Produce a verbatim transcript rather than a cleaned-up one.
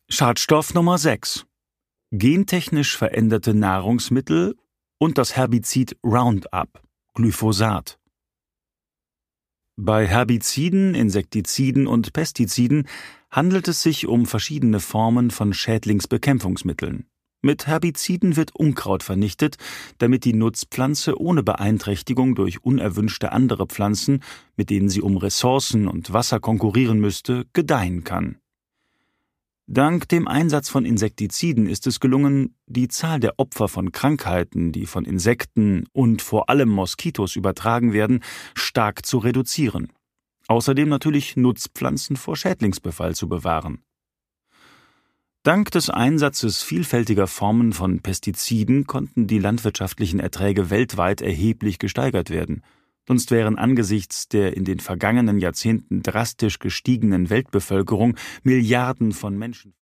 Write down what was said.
Schadstoff Nummer sechs: Gentechnisch veränderte Nahrungsmittel und das Herbizid Roundup, Glyphosat. Bei Herbiziden, Insektiziden und Pestiziden handelt es sich um verschiedene Formen von Schädlingsbekämpfungsmitteln. Mit Herbiziden wird Unkraut vernichtet, damit die Nutzpflanze ohne Beeinträchtigung durch unerwünschte andere Pflanzen, mit denen sie um Ressourcen und Wasser konkurrieren müsste, gedeihen kann. Dank dem Einsatz von Insektiziden ist es gelungen, die Zahl der Opfer von Krankheiten, die von Insekten und vor allem Moskitos übertragen werden, stark zu reduzieren. Außerdem natürlich Nutzpflanzen vor Schädlingsbefall zu bewahren. Dank des Einsatzes vielfältiger Formen von Pestiziden konnten die landwirtschaftlichen Erträge weltweit erheblich gesteigert werden. Sonst wären angesichts der in den vergangenen Jahrzehnten drastisch gestiegenen Weltbevölkerung Milliarden von Menschen